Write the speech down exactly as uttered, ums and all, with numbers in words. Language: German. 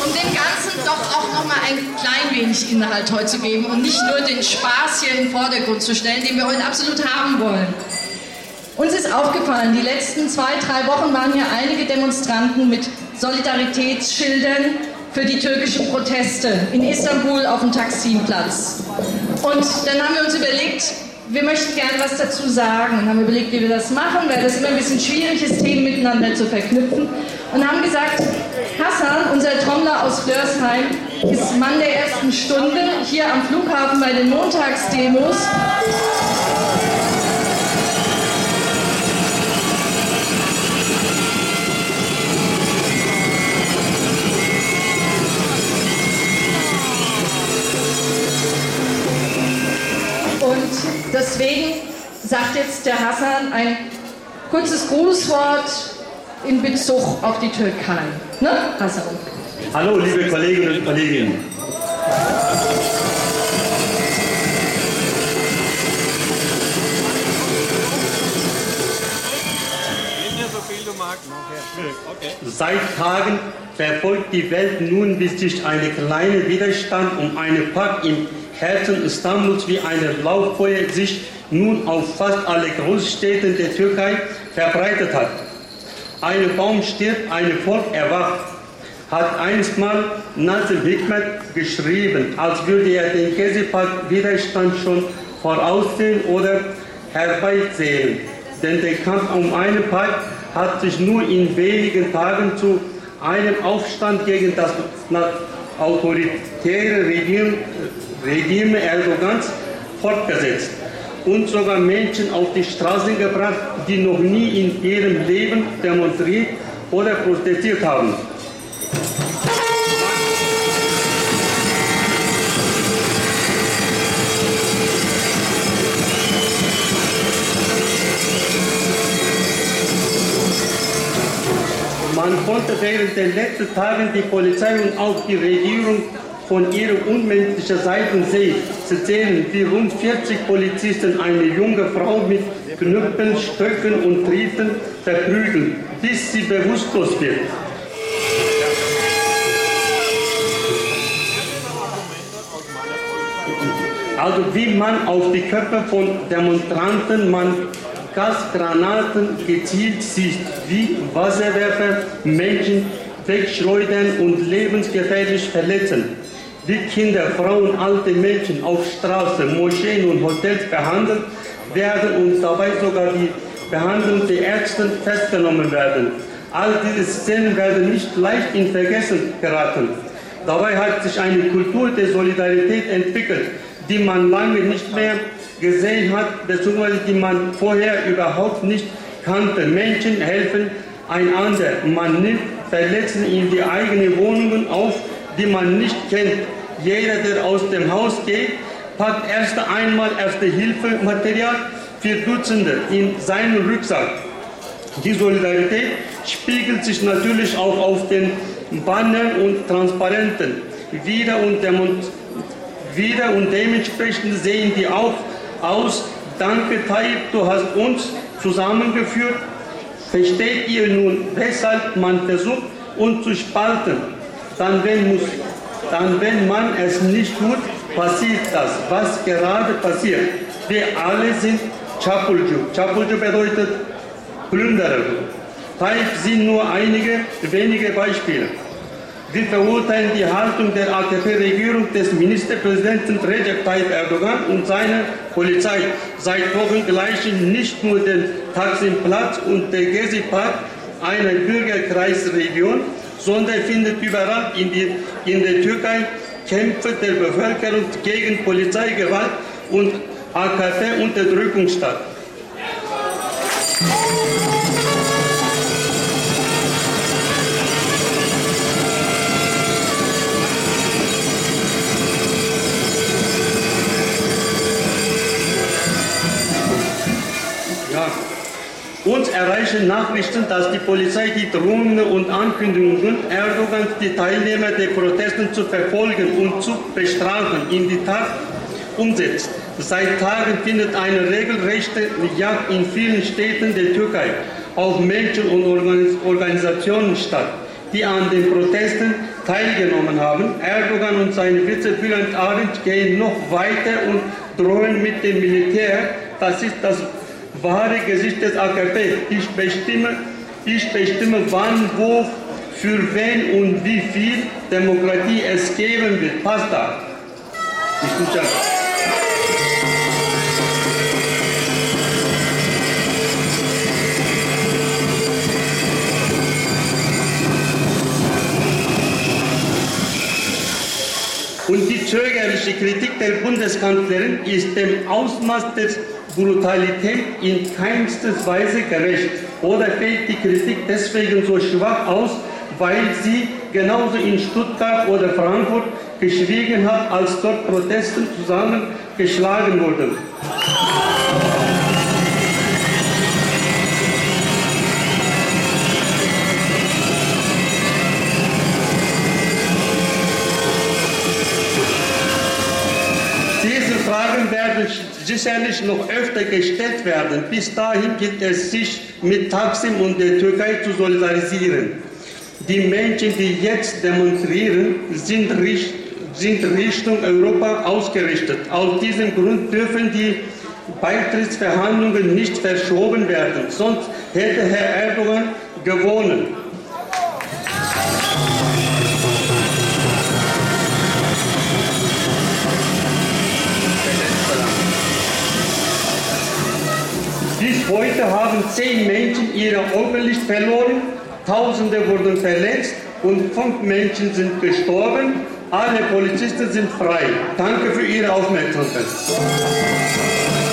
um dem Ganzen doch auch noch mal ein klein wenig Inhalt heute zu geben und nicht nur den Spaß hier in den Vordergrund zu stellen, den wir heute absolut haben wollen. Uns ist aufgefallen, die letzten zwei, drei Wochen waren hier einige Demonstranten mit Solidaritätsschildern für die türkischen Proteste in Istanbul auf dem Taksimplatz. Und dann haben wir uns überlegt, wir möchten gerne was dazu sagen und haben überlegt, wie wir das machen, weil das immer ein bisschen schwierig ist, Themen miteinander zu verknüpfen. Und haben gesagt, Hasan, unser Trommler aus Flörsheim, ist Mann der ersten Stunde hier am Flughafen bei den Montagsdemos. Und deswegen sagt jetzt der Hasan ein kurzes Grußwort in Bezug auf die Türkei. Ne, Hasan? Hallo, liebe Kolleginnen und Kollegen. Seit Tagen verfolgt die Welt nun, wie sich ein kleiner Widerstand um einen Park im Herzen Istanbuls wie ein Lauffeuer sich nun auf fast alle Großstädte der Türkei verbreitet hat. Ein Baum stirbt, ein Volk erwacht, hat einstmal Nazim Hikmet geschrieben, als würde er den Gezi-Park-Widerstand schon voraussehen oder herbeisehen. Denn der Kampf um einen Park hat sich nur in wenigen Tagen zu einem Aufstand gegen das autoritäre Regime, Regime Erdogans fortgesetzt und sogar Menschen auf die Straßen gebracht, die noch nie in ihrem Leben demonstriert oder protestiert haben. Man konnte während den letzten Tagen die Polizei und auch die Regierung von ihrer unmenschlichen Seite sehen. Sie zählen, wie rund vierzig Polizisten eine junge Frau mit Knüppeln, Stöcken und Tritten verprügeln, bis sie bewusstlos wird. Also wie man auf die Köpfe von Demonstranten, man Gasgranaten gezielt sieht, wie Wasserwerfer Menschen wegschleudern und lebensgefährlich verletzen, wie Kinder, Frauen, alte Menschen auf Straßen, Moscheen und Hotels behandelt werden und dabei sogar die behandelnden Ärzte festgenommen werden. All diese Szenen werden nicht leicht in Vergessen geraten. Dabei hat sich eine Kultur der Solidarität entwickelt, die man lange nicht mehr gesehen hat, beziehungsweise die man vorher überhaupt nicht kannte. Menschen helfen einander. Man nimmt Verletzte in die eigenen Wohnungen auf, die man nicht kennt. Jeder, der aus dem Haus geht, packt erst einmal Erste-Hilfe-Material für Dutzende in seinen Rucksack. Die Solidarität spiegelt sich natürlich auch auf den Bannern und Transparenten wieder und, wieder und dementsprechend sehen die auch aus. Danke Tayyip, du hast uns zusammengeführt. Versteht ihr nun, weshalb man versucht, uns zu spalten? Dann wenn, muss, dann, wenn man es nicht tut, passiert das, was gerade passiert. Wir alle sind Çapulcu. Çapulcu bedeutet Plünderer. Tayyip sind nur einige wenige Beispiele. Wir verurteilen die Haltung der A K P-Regierung des Ministerpräsidenten Recep Tayyip Erdogan und seiner Polizei. Seit Wochen gleichen nicht nur den Taksimplatz und der Gezi-Park einer Bürgerkreisregion, sondern findet überall in, die, in der Türkei Kämpfe der Bevölkerung gegen Polizeigewalt und A K P-Unterdrückung statt. Uns erreichen Nachrichten, dass die Polizei die Drohungen und Ankündigungen Erdogans, die Teilnehmer der Proteste zu verfolgen und zu bestrafen, in die Tat umsetzt. Seit Tagen findet eine regelrechte Jagd in vielen Städten der Türkei auf Menschen und Organisationen statt, die an den Protesten teilgenommen haben. Erdogan und seine Vize Bülent Arınç gehen noch weiter und drohen mit dem Militär. Das ist das wahre Gesicht des A K P. Ich bestimme, ich bestimme wann, wo, für wen und wie viel Demokratie es geben wird. Basta. Escucha. Und die zögerliche Kritik der Bundeskanzlerin ist dem Ausmaß der Brutalität in keinster Weise gerecht. Oder fällt die Kritik deswegen so schwach aus, weil sie genauso in Stuttgart oder Frankfurt geschwiegen hat, als dort Proteste zusammengeschlagen wurden. Diese Fragen werden sicherlich noch öfter gestellt werden. Bis dahin gilt es, sich mit Taksim und der Türkei zu solidarisieren. Die Menschen, die jetzt demonstrieren, sind, richt sind Richtung Europa ausgerichtet. Aus diesem Grund dürfen die Beitrittsverhandlungen nicht verschoben werden, sonst hätte Herr Erdogan gewonnen. Bis heute haben zehn Menschen ihr Augenlicht verloren, Tausende wurden verletzt und fünf Menschen sind gestorben. Alle Polizisten sind frei. Danke für Ihre Aufmerksamkeit.